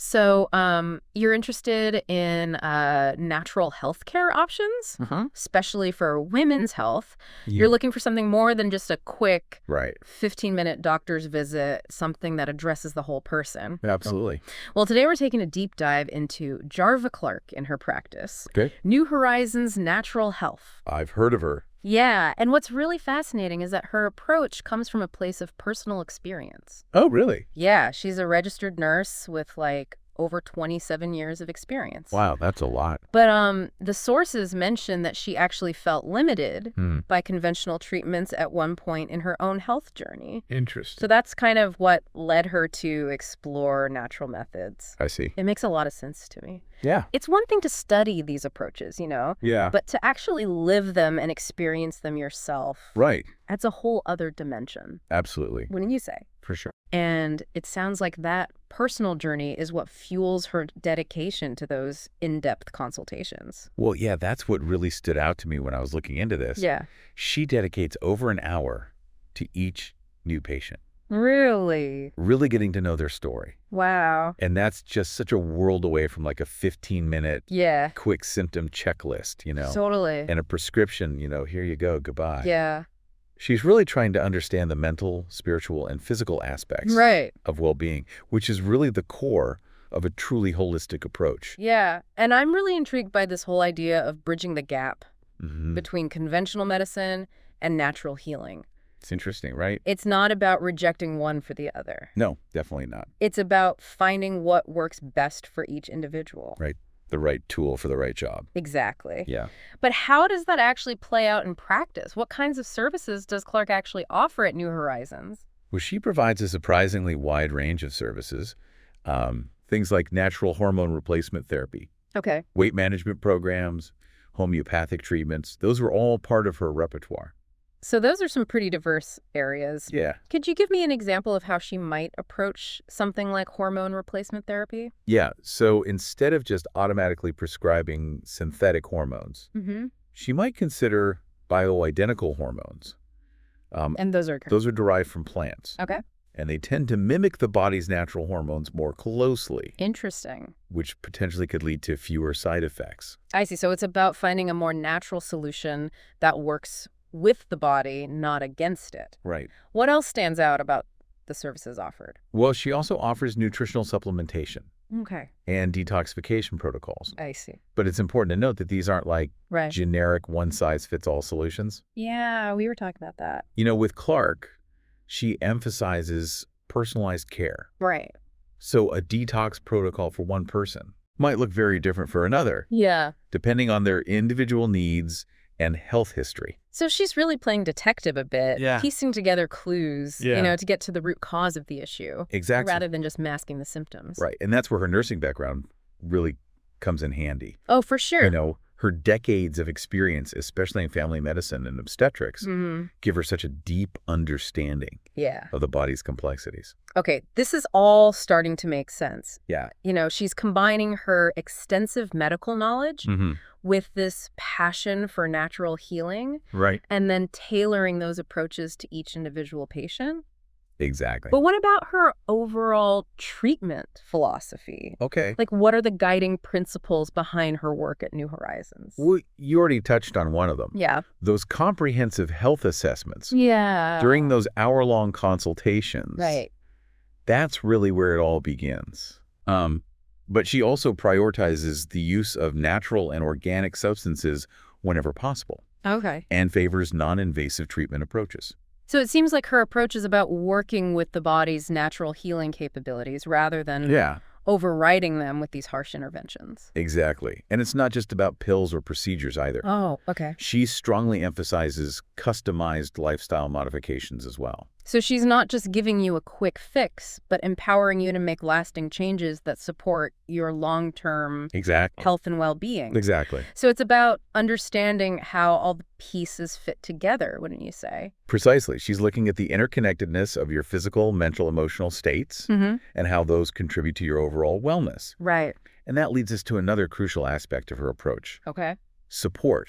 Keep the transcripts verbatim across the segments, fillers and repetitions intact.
So, um, you're interested in uh, natural healthcare options, Uh-huh. especially for women's health. Yeah. You're looking for something more than just a quick Right. fifteen-minute doctor's visit, something that addresses the whole person. Absolutely. Well, today we're taking a deep dive into Jarva Clark in her practice. Okay. New Horizons Natural Health. I've heard of her. Yeah, and what's really fascinating is that her approach comes from a place of personal experience. Oh, really? Yeah, she's a registered nurse with like over twenty-seven years of experience. Wow, that's a lot. But um, the sources mention that she actually felt limited Hmm. by conventional treatments at one point in her own health journey. Interesting. So that's kind of what led her to explore natural methods. I see. It makes a lot of sense to me. Yeah. It's one thing to study these approaches, you know, Yeah. but to actually live them and experience them yourself Right. adds a whole other dimension, Absolutely. wouldn't you say? For sure. And it sounds like that personal journey is what fuels her dedication to those in-depth consultations. Well, yeah, that's what really stood out to me when I was looking into this. Yeah. She dedicates over an hour to each new patient, Really? really getting to know their story. Wow. And that's just such a world away from like a fifteen minute Yeah. quick symptom checklist, you know, Totally. and a prescription, you know, here you go, goodbye. Yeah. She's really trying to understand the mental, spiritual, and physical aspects Right. of well-being, which is really the core of a truly holistic approach. Yeah. And I'm really intrigued by this whole idea of bridging the gap Mhm. between conventional medicine and natural healing. It's interesting, right? It's not about rejecting one for the other. No, definitely not. It's about finding what works best for each individual. Right. The right tool for the right job. Exactly. Yeah. But how does that actually play out in practice? What kinds of services does Clark actually offer at New Horizons? Well, she provides a surprisingly wide range of services. Um, things like natural hormone replacement therapy, Okay. weight management programs, homeopathic treatments. Those were all part of her repertoire. So those are some pretty diverse areas. Yeah. Could you give me an example of how she might approach something like hormone replacement therapy? Yeah. So instead of just automatically prescribing synthetic hormones, Mm-hmm. she might consider bioidentical hormones. Um, And those are... those are derived from plants, Okay. and they tend to mimic the body's natural hormones more closely, Interesting. which potentially could lead to fewer side effects. I see. So it's about finding a more natural solution that works with the body, not against it. Right. What else stands out about the services offered? Well, she also offers nutritional supplementation Okay. and detoxification protocols. I see. But it's important to note that these aren't like Right. generic one-size-fits-all solutions. Yeah, we were talking about that. You know, with Clark, she emphasizes personalized care. Right. So a detox protocol for one person might look very different for another, Yeah. depending on their individual needs and health history. So she's really playing detective a bit, Yeah. piecing together clues, Yeah. you know, to get to the root cause of the issue, Exactly. rather than just masking the symptoms. Right. And that's where her nursing background really comes in handy. Oh, for sure. You know, her decades of experience, especially in family medicine and obstetrics, Mm-hmm. give her such a deep understanding Yeah. of the body's complexities. Okay, this is all starting to make sense. Yeah. You know, she's combining her extensive medical knowledge Mm-hmm. with this passion for natural healing Right. and then tailoring those approaches to each individual patient. Exactly. But what about her overall treatment philosophy? Okay. Like, what are the guiding principles behind her work at New Horizons? Well, you already touched on one of them. Yeah. Those comprehensive health assessments Yeah. during those hour-long consultations. Right. That's really where it all begins. Um, but she also prioritizes the use of natural and organic substances whenever possible Okay. and favors non-invasive treatment approaches. So it seems like her approach is about working with the body's natural healing capabilities rather than Yeah, overriding them with these harsh interventions. exactly. And it's not just about pills or procedures either. Oh, okay. She strongly emphasizes customized lifestyle modifications as well. So she's not just giving you a quick fix, but empowering you to make lasting changes that support your long-term Exactly. health and well-being. Exactly. So it's about understanding how all the pieces fit together, wouldn't you say? Precisely. She's looking at the interconnectedness of your physical, mental, emotional states Mm-hmm. and how those contribute to your overall wellness. Right. And that leads us to another crucial aspect of her approach: Okay. support.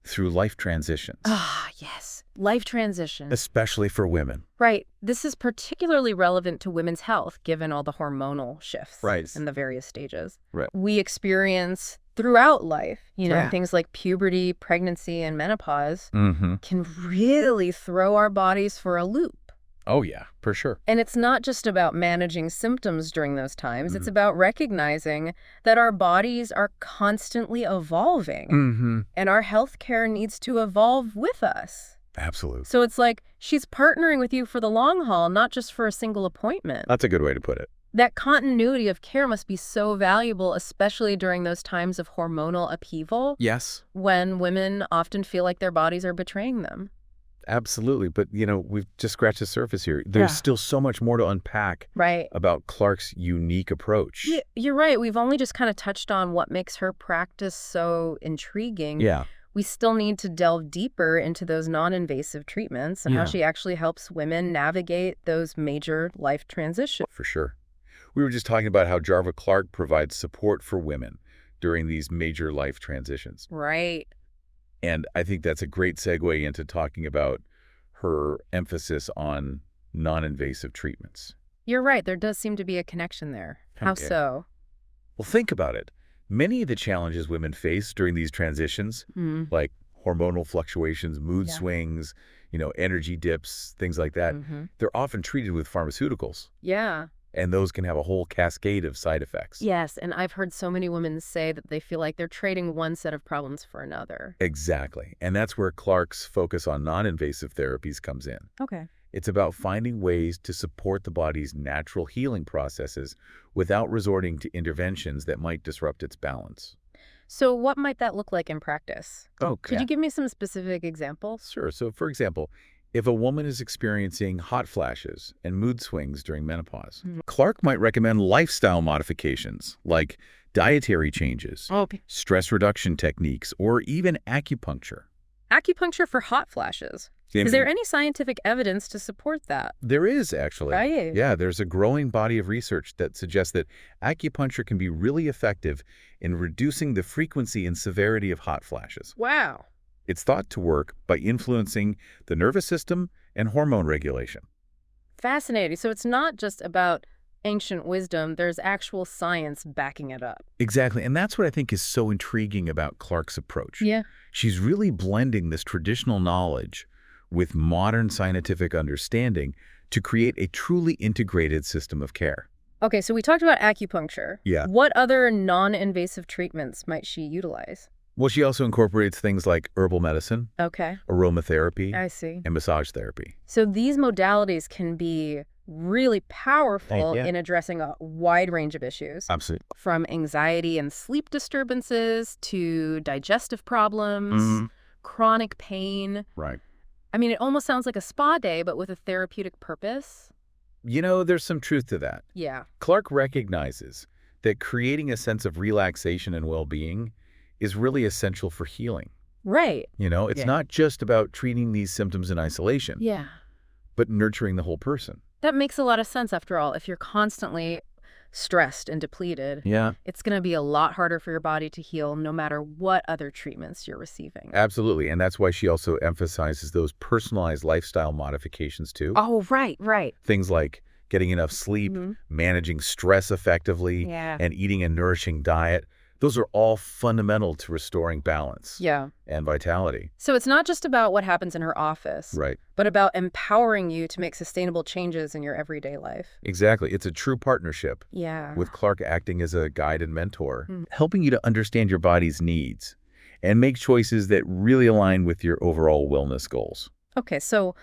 through life transitions, Ah, yes. Life transition. especially for women. Right. This is particularly relevant to women's health, given all the hormonal shifts Right. in the various stages Right. we experience throughout life. You know, Yeah. things like puberty, pregnancy, and menopause Mm-hmm. can really throw our bodies for a loop. Oh, yeah, for sure. And it's not just about managing symptoms during those times. It's Mhm. about recognizing that our bodies are constantly evolving Mm-hmm. and our healthcare needs to evolve with us. Absolutely. So it's like she's partnering with you for the long haul, not just for a single appointment. That's a good way to put it. That continuity of care must be so valuable, especially during those times of hormonal upheaval Yes. when women often feel like their bodies are betraying them. Absolutely. But, you know, we've just scratched the surface here. There's Yeah. still so much more to unpack Right. about Clark's unique approach. Yeah, you're right. We've only just kind of touched on what makes her practice so intriguing. Yeah. We still need to delve deeper into those non-invasive treatments and Yeah. how she actually helps women navigate those major life transitions. For sure. We were just talking about how Jarva Clark provides support for women during these major life transitions. Right. And I think that's a great segue into talking about her emphasis on non-invasive treatments. You're right. There does seem to be a connection there. How Okay. so? Well, think about it. Many of the challenges women face during these transitions, Mm. like hormonal fluctuations, mood Yeah. swings, you know, energy dips, things like that, Mhm. they're often treated with pharmaceuticals. Yeah. And those can have a whole cascade of side effects. Yes, and I've heard so many women say that they feel like they're trading one set of problems for another. Exactly. And that's where Clark's focus on non-invasive therapies comes in. Okay. It's about finding ways to support the body's natural healing processes without resorting to interventions that might disrupt its balance. So what might that look like in practice? Okay. Could you give me some specific examples? Sure. So, for example, if a woman is experiencing hot flashes and mood swings during menopause, Mhm. Clark might recommend lifestyle modifications like dietary changes, Oh, stress reduction techniques, or even acupuncture. acupuncture for hot flashes. Is there any scientific evidence to support that? There is, actually. Right. Yeah, there's a growing body of research that suggests that acupuncture can be really effective in reducing the frequency and severity of hot flashes. Wow. It's thought to work by influencing the nervous system and hormone regulation. Fascinating. So it's not just about ancient wisdom. There's actual science backing it up. Exactly, and that's what I think is so intriguing about Clark's approach. Yeah. She's really blending this traditional knowledge with modern scientific understanding to create a truly integrated system of care. Okay, so we talked about acupuncture. Yeah. What other non-invasive treatments might she utilize? Well, she also incorporates things like herbal medicine, Okay, aromatherapy, I see. and massage therapy. So these modalities can be really powerful yeah. in addressing a wide range of issues, Absolutely. from anxiety and sleep disturbances to digestive problems, Mhm. chronic pain. Right. I mean, it almost sounds like a spa day, but with a therapeutic purpose. You know, there's some truth to that. Yeah. Clark recognizes that creating a sense of relaxation and well-being is really essential for healing. Right. You know, it's Yeah. not just about treating these symptoms in isolation, Yeah. but nurturing the whole person. That makes a lot of sense after all. If you're constantly stressed and depleted, Yeah, it's going to be a lot harder for your body to heal no matter what other treatments you're receiving. absolutely. And that's why she also emphasizes those personalized lifestyle modifications too. Oh, right, right. Things like getting enough sleep, Mhm. managing stress effectively, Yeah. and eating a nourishing diet. Those are all fundamental to restoring balance Yeah. and vitality. So it's not just about what happens in her office, Right. but about empowering you to make sustainable changes in your everyday life. Exactly. It's a true partnership, Yeah. with Clark acting as a guide and mentor, Mm. helping you to understand your body's needs and make choices that really align with your overall wellness goals. Okay, so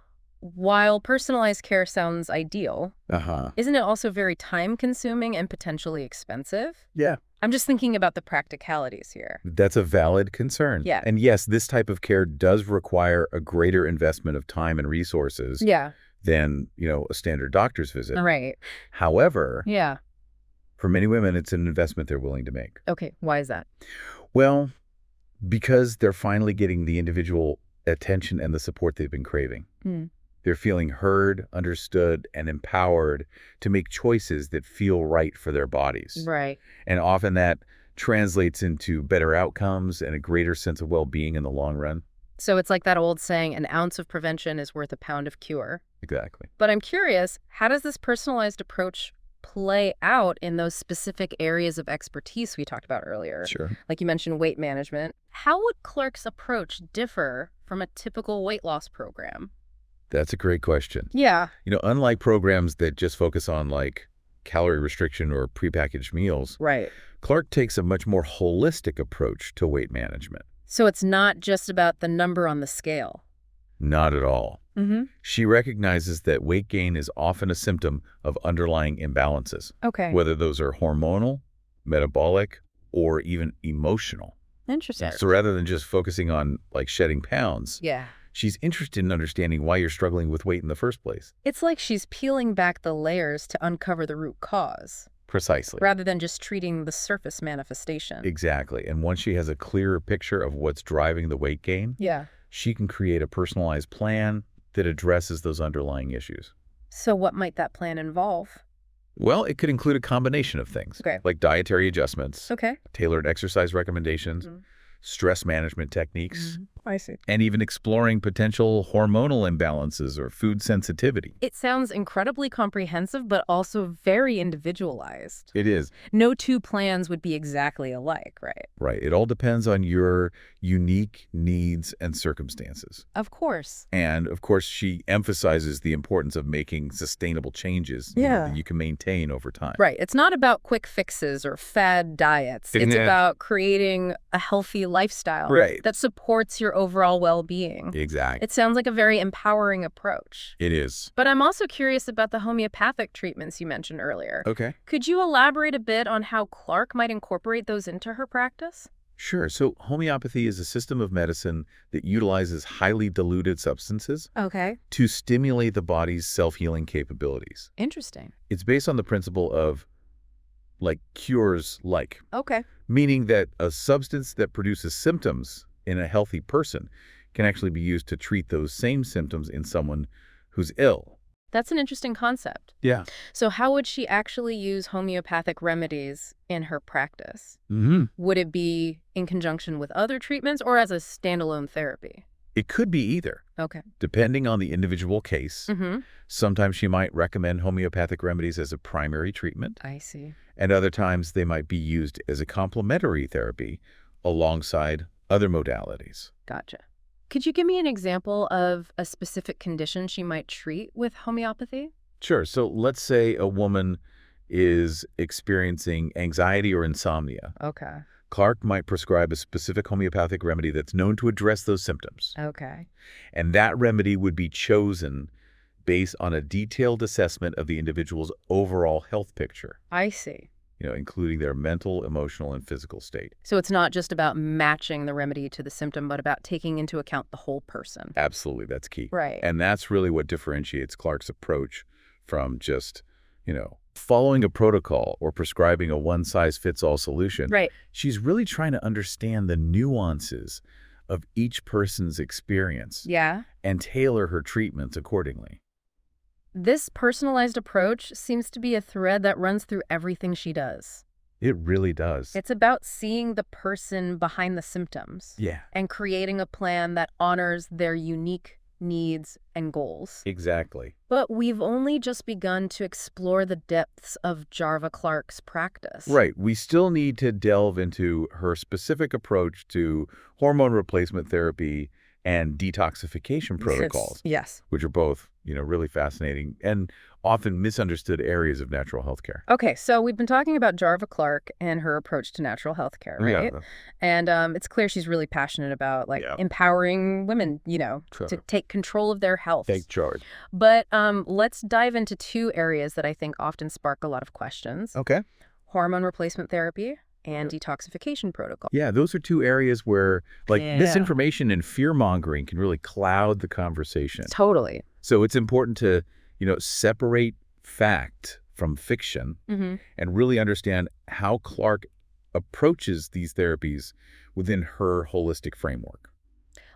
while personalized care sounds ideal, Uh-huh. isn't it also very time-consuming and potentially expensive? Yeah. I'm just thinking about the practicalities here. That's a valid concern. Yeah. And yes, this type of care does require a greater investment of time and resources Yeah. than, you know, a standard doctor's visit. All right. However, Yeah. for many women, it's an investment they're willing to make. Okay, why is that? Well, because they're finally getting the individual attention and the support they've been craving. Mm. They're feeling heard, understood, and empowered to make choices that feel right for their bodies. Right. And often that translates into better outcomes and a greater sense of well-being in the long run. So it's like that old saying, an ounce of prevention is worth a pound of cure. Exactly. But I'm curious, how does this personalized approach play out in those specific areas of expertise we talked about earlier? Sure. Like you mentioned, weight management. How would Clark's approach differ from a typical weight loss program? That's a great question. Yeah. You know, unlike programs that just focus on like calorie restriction or prepackaged meals, Right. Clark takes a much more holistic approach to weight management. So it's not just about the number on the scale. Not at all. Mm-hmm. She recognizes that weight gain is often a symptom of underlying imbalances, Okay. whether those are hormonal, metabolic, or even emotional. Interesting. So rather than just focusing on like shedding pounds, Yeah. she's interested in understanding why you're struggling with weight in the first place. It's like she's peeling back the layers to uncover the root cause, Precisely. rather than just treating the surface manifestation. Exactly. And once she has a clearer picture of what's driving the weight gain, Yeah. she can create a personalized plan that addresses those underlying issues. So what might that plan involve? Well, it could include a combination of things, Okay. like dietary adjustments, Okay. tailored exercise recommendations, Mhm. stress management techniques, I see. and even exploring potential hormonal imbalances or food sensitivity. It sounds incredibly comprehensive, but also very individualized. It is. No two plans would be exactly alike, right? Right. It all depends on your unique needs and circumstances. Of course. And, of course, she emphasizes the importance of making sustainable changes you know, Yeah. that you can maintain over time. Right. It's not about quick fixes or fad diets. It's Yeah. about creating a healthy lifestyle Right. that supports your overall well-being. Exactly. It sounds like a very empowering approach. It is. But I'm also curious about the homeopathic treatments you mentioned earlier. Okay. Could you elaborate a bit on how Clark might incorporate those into her practice? Sure. So homeopathy is a system of medicine that utilizes highly diluted substances Okay. to stimulate the body's self-healing capabilities. Interesting. It's based on the principle of like cures like, Okay. meaning that a substance that produces symptoms in a healthy person can actually be used to treat those same symptoms in someone who's ill. That's an interesting concept. Yeah. So how would she actually use homeopathic remedies in her practice? Mm-hmm. Would it be in conjunction with other treatments or as a standalone therapy? It could be either, Okay. depending on the individual case. Mm-hmm. Sometimes she might recommend homeopathic remedies as a primary treatment, I see. and other times they might be used as a complementary therapy alongside other modalities. Gotcha. Could you give me an example of a specific condition she might treat with homeopathy? Sure. So let's say a woman is experiencing anxiety or insomnia. Okay. Clark might prescribe a specific homeopathic remedy that's known to address those symptoms. Okay. And that remedy would be chosen based on a detailed assessment of the individual's overall health picture, I see. you know, including their mental, emotional, and physical state. So it's not just about matching the remedy to the symptom, but about taking into account the whole person. Absolutely, that's key. Right. And that's really what differentiates Clark's approach from just, you know, following a protocol or prescribing a one-size-fits-all solution. Right. She's really trying to understand the nuances of each person's experience Yeah. and tailor her treatments accordingly. This personalized approach seems to be a thread that runs through everything she does. It really does. It's about seeing the person behind the symptoms Yeah, and creating a plan that honors their unique needs and goals. exactly. But we've only just begun to explore the depths of Jarva Clark's practice. Right. We still need to delve into her specific approach to hormone replacement therapy and detoxification protocols, Yes. which are both, you know, really fascinating and often misunderstood areas of natural health care. Okay, so we've been talking about Jarva Clark and her approach to natural health care, right? Yeah. And um, it's clear she's really passionate about like Yeah. empowering women, you know, Sure. to take control of their health. Take charge. But um, let's dive into two areas that I think often spark a lot of questions. Okay. Hormone replacement therapy and detoxification protocol. Yeah, those are two areas where, like, Yeah. misinformation and fear-mongering can really cloud the conversation. Totally. So it's important to, you know, separate fact from fiction Mm-hmm. and really understand how Clark approaches these therapies within her holistic framework.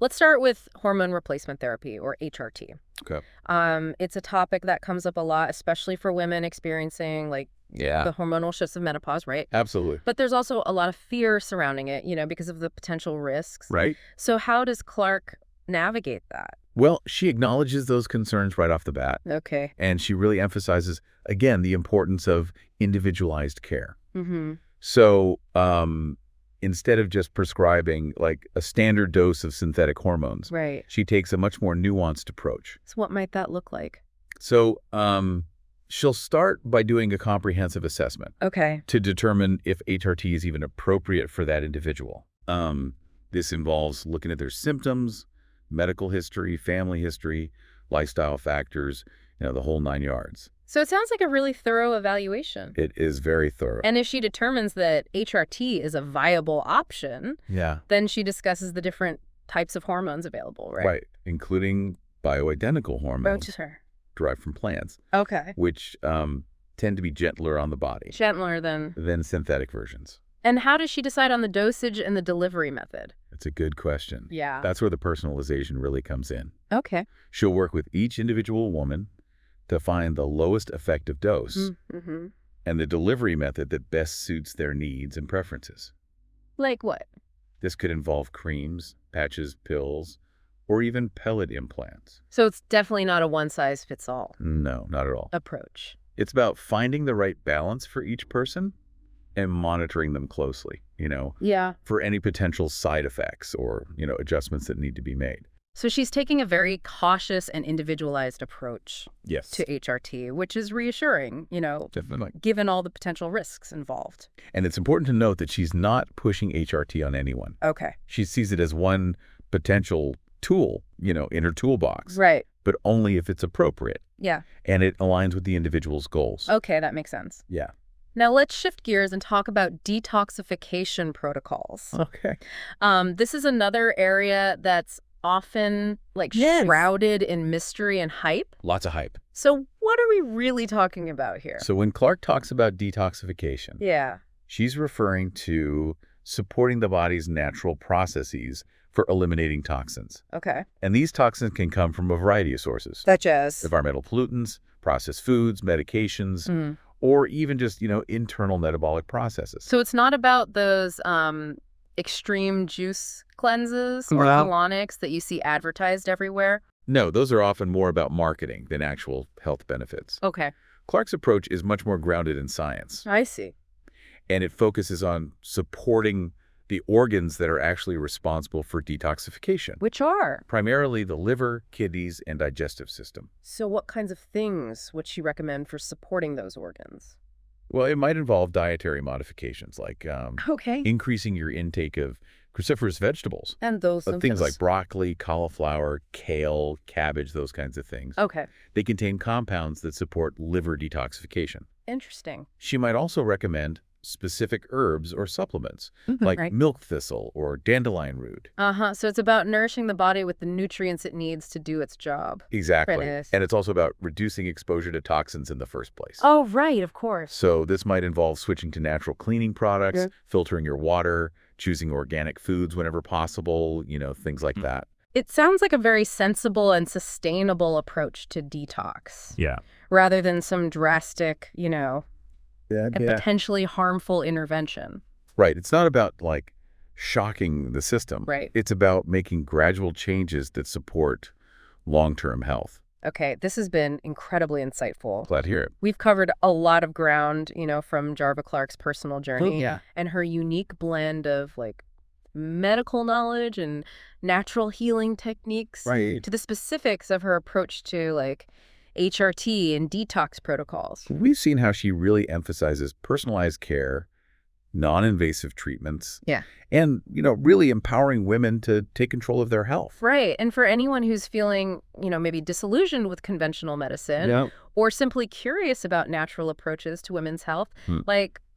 Let's start with hormone replacement therapy, or H R T. Okay. Um, it's a topic that comes up a lot, especially for women experiencing like Yeah, the hormonal shifts of menopause, right? absolutely. But there's also a lot of fear surrounding it, you know, because of the potential risks. Right. So how does Clark navigate that? Well, she acknowledges those concerns right off the bat, Okay. and she really emphasizes, again, the importance of individualized care. Mm-hmm. So um, instead of just prescribing like a standard dose of synthetic hormones, Right. she takes a much more nuanced approach. So what might that look like? So um, she'll start by doing a comprehensive assessment Okay. to determine if H R T is even appropriate for that individual. Um, this involves looking at their symptoms, medical history, family history, lifestyle factors, you know, the whole nine yards. So it sounds like a really thorough evaluation. It is very thorough. And if she determines that H R T is a viable option, Yeah. then she discusses the different types of hormones available, right? Right. Including bioidentical Oh, hormones just her. derived from plants, Okay. which um, tend to be gentler on the body Gentler than. than synthetic versions. And how does she decide on the dosage and the delivery method? That's a good question. Yeah. That's where the personalization really comes in. Okay. She'll work with each individual woman to find the lowest effective dose Mm-hmm. and the delivery method that best suits their needs and preferences. Like what? This could involve creams, patches, pills, or even pellet implants. So it's definitely not a one-size-fits-all No, not at all. approach. It's about finding the right balance for each person and monitoring them closely, you know, Yeah. for any potential side effects or, you know, adjustments that need to be made. So she's taking a very cautious and individualized approach Yes. to H R T, which is reassuring, you know, Definitely. given all the potential risks involved. And it's important to note that she's not pushing H R T on anyone. Okay. She sees it as one potential tool, you know, in her toolbox, Right. but only if it's appropriate Yeah. and it aligns with the individual's goals. Okay, that makes sense. Yeah. Now let's shift gears and talk about detoxification protocols. Okay. Um, this is another area that's often like Yes. shrouded in mystery and hype. Lots of hype. So what are we really talking about here? So when Clark talks about detoxification, Yeah. she's referring to supporting the body's natural processes for eliminating toxins. Okay. And these toxins can come from a variety of sources. Such as. Environmental pollutants, processed foods, medications, Mm. or even just, you know, internal metabolic processes. So it's not about those um, extreme juice cleanses or Well- colonics that you see advertised everywhere. No, those are often more about marketing than actual health benefits. Okay. Clark's approach is much more grounded in science, I see. and it focuses on supporting the organs that are actually responsible for detoxification, Which are? primarily the liver, kidneys, and digestive system. So what kinds of things would she recommend for supporting those organs? Well, it might involve dietary modifications, like um, Okay. increasing your intake of cruciferous vegetables. And those Uh, symptoms. Things like broccoli, cauliflower, kale, cabbage, those kinds of things. Okay. They contain compounds that support liver detoxification. Interesting. She might also recommend specific herbs or supplements, like Right. milk thistle or dandelion root. Uh-huh. So it's about nourishing the body with the nutrients it needs to do its job. Exactly. Goodness. And it's also about reducing exposure to toxins in the first place. Oh, right. Of course. So this might involve switching to natural cleaning products, Yeah. filtering your water, choosing organic foods whenever possible, you know, things like that. It sounds like a very sensible and sustainable approach to detox, Yeah. rather than some drastic, you know, Yeah, and potentially harmful intervention. Right. It's not about like shocking the system. Right. It's about making gradual changes that support long-term health. Okay, this has been incredibly insightful. Glad to hear it. We've covered a lot of ground, you know, from Jarva Clark's personal journey Yeah. and her unique blend of like medical knowledge and natural healing techniques Right. to the specifics of her approach to like H R T and detox protocols. We've seen how she really emphasizes personalized care, non-invasive treatments. Yeah. And, you know, really empowering women to take control of their health. Right. And for anyone who's feeling, you know, maybe disillusioned with conventional medicine Yeah. or simply curious about natural approaches to women's health, Hmm. like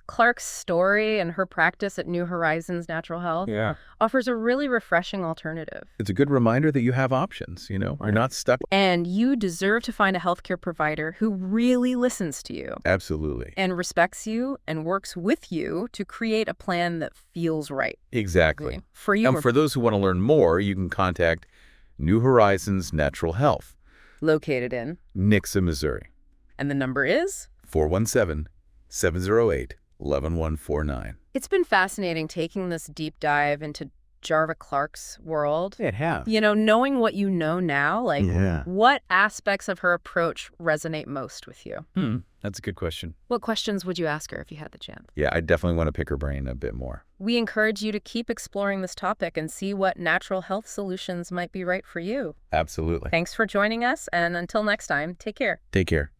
Clark's story and her practice at New Horizons Natural Health Yeah. offers a really refreshing alternative. It's a good reminder that you have options, you know? You're not stuck. And you deserve to find a healthcare provider who really listens to you Absolutely. and respects you and works with you to create a plan that feels right Exactly. for you. And for those who want to learn more, you can contact New Horizons Natural Health, located in, Nixa, Missouri, and the number is? four one seven, seven zero eight, one one one four nine. It's been fascinating taking this deep dive into Jarva Clark's world. It has. You know, knowing what you know now, like Yeah. what aspects of her approach resonate most with you? Hmm. That's a good question. What questions would you ask her if you had the chance? Yeah, I definitely want to pick her brain a bit more. We encourage you to keep exploring this topic and see what natural health solutions might be right for you. Absolutely. Thanks for joining us, and until next time, take care. Take care.